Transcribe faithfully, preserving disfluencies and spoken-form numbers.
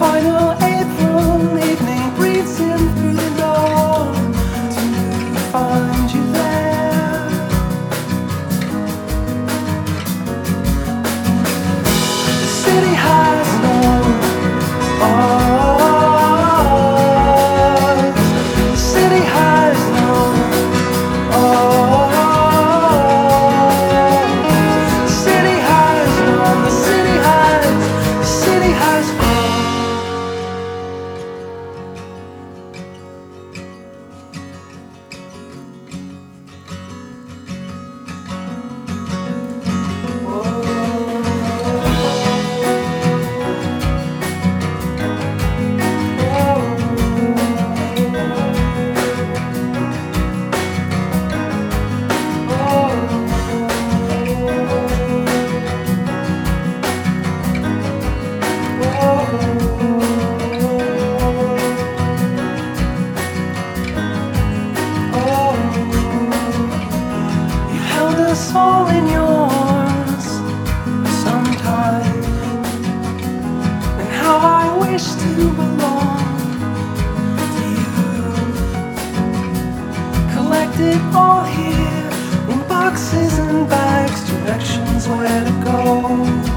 final April evening breathes in through the door to find you there. The city has known us. The city has known us. The city has known. The city has. The city has grown. You held us all in your arms sometime, and how I wish to belong to you. Collected all here in boxes and bags, directions where to go.